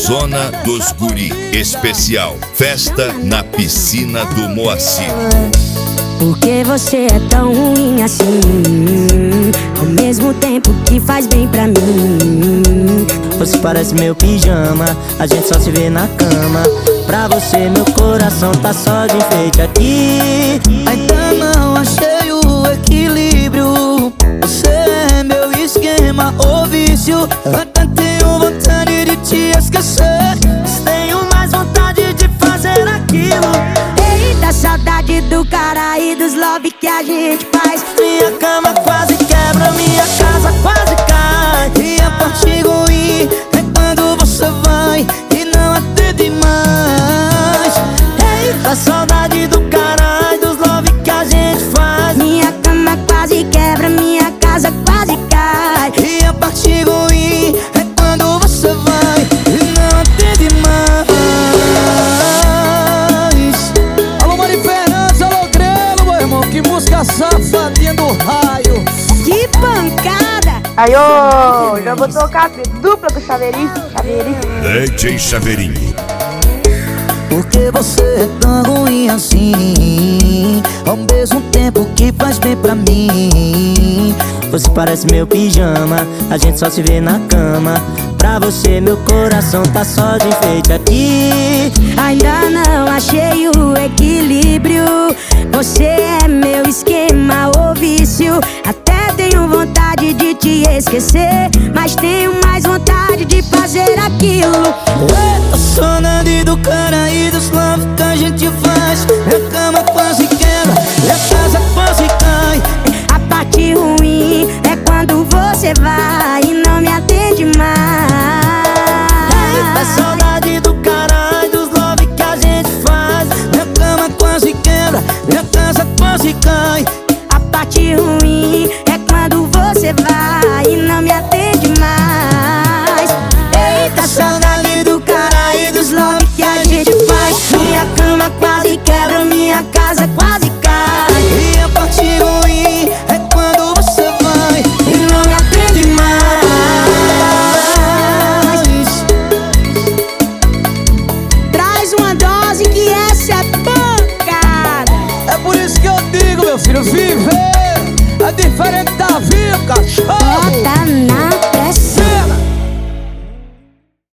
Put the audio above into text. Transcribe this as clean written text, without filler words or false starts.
Zona dos Guri. Especial Festa na Piscina do Moacir. Por que você é tão ruim assim? Ao mesmo tempo que faz bem pra mim. Você parece meu pijama, a gente só se vê na cama. Pra você meu coração tá só de enfeite aqui. Ainda não achei o equilíbrio. Você é meu esquema ou vício. Até tenho vontade de te esquecer, Mas tenho mais vontade de fazer aquilo. Eita, saudade do cara e dos love que a gente faz. Minha cama quase quebra, minha casa quase cai. e a parte ruim é quando você vai e não atende mais. Eita, saudade do caralho, dos love que a gente faz. Minha cama quase quebra, minha casa quase cai. E a parte ruim é quando você vai e não atende mais. Alô Mari Fernandes, alô Grelo, meu irmão. Que música safadinha do raio. Que pancada! Aí, ô, já vou tocar a dupla do Chaveirinho. DJ Chaveirinho. Por que você é tão ruim assim? Ao mesmo tempo que faz bem pra mim. Você parece meu pijama, a gente só se vê na cama. Pra você meu coração tá só de enfeite aqui. Ainda não achei o equilíbrio. Você é meu esquema ou vício. Até tenho vontade de te esquecer, mas tenho mais vontade de fazer aquilo. Eita, saudade do cara e dos love que a gente faz. Minha cama quase quebra, minha casa quase cai. A parte ruim é quando você vai e não me atende mais. Eita, saudade do caralho, dos love que a gente faz. Minha cama quase quebra, minha casa quase cai. A parte ruim é quando você vai e não me atende mais. Eita, saudade do cara e dos love que a gente faz. Minha cama quase quebra, minha casa quase cai. E a parte ruim é quando você vai E não me atende mais. Traz uma dose que essa é pancada. É por isso que eu digo, meu filho, viver é diferente da vida, cachorro. Bota na